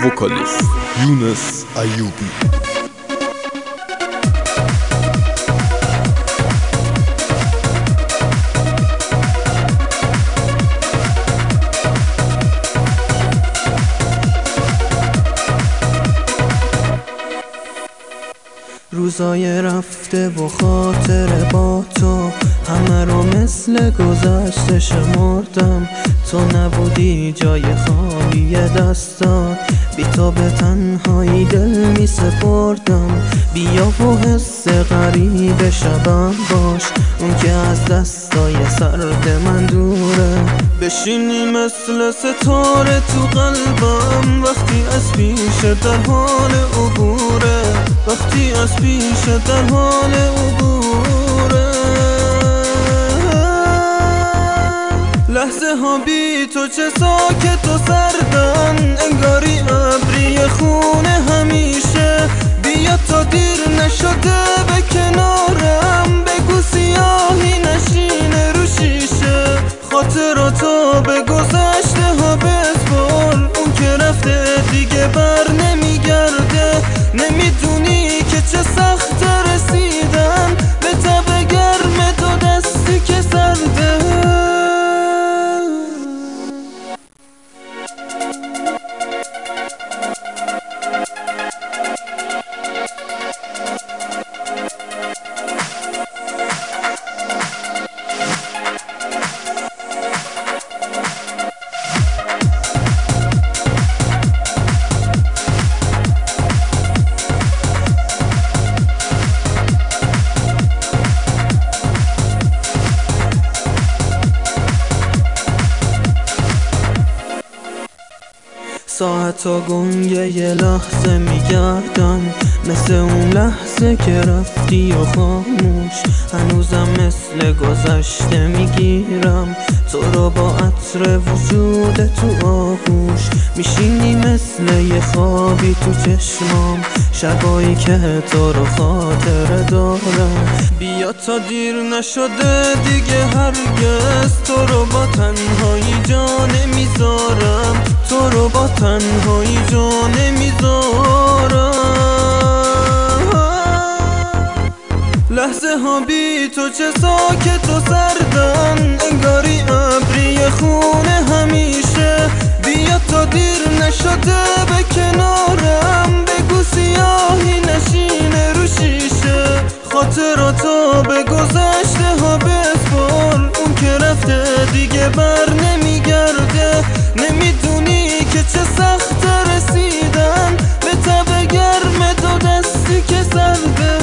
وکالیست یونس ایوبی. روزای رفته و خاطر با تو همه رو مثل گذشته شمردم. تو نبودی جای خالی دستات، بی تو به تنهایی دل می سپردم. بیا و حس غریب شبم باش، اون که از دستای سرد من دوره. بشینی مثل ستاره تو قلبم وقتی از پیش در حال عبوره، وقتی از پیش در حال عبوره. لحظه ها بی تو چه ساکت و سردن، انگاری ابری خونه همیشه. بیا تا دیر نشده به کنارم، بگو سیاهی نشینه رو شیشه. خاطراتو به گذشته ها بسپار، اون که رفته دیگه بر نمیگرده. نمیدونی که چه سخت رسیدن به تب گرم تو دستی که سرده. ساعتا گنگه یه لحظه میگردم، مثل اون لحظه که رفتی و خاموش. هنوزم مثل گذشته میگیرم تو رو با عطر وجود تو آغوش. میشینی مثل یه خوابی تو چشمام، شبایی که تو رو خاطره دارم. بیا تا دیر نشده دیگه هرگز، تو رو با تنهایی جا نمیذارم، تو رو با تنهایی جا نمیذارم. لحظه ها بی تو چه ساکت و سردن، انگاری ابری خونه همیشه. بیا تا دیر نشده به کنارم، بگو سیاهی نشینه رو شیشه. خاطراتو به گذشته ها بسپار، اون که رفته دیگه بر نمیگرده. نمیدونی که چه سخت رسیدن به تب گرم تو دستی که سرده.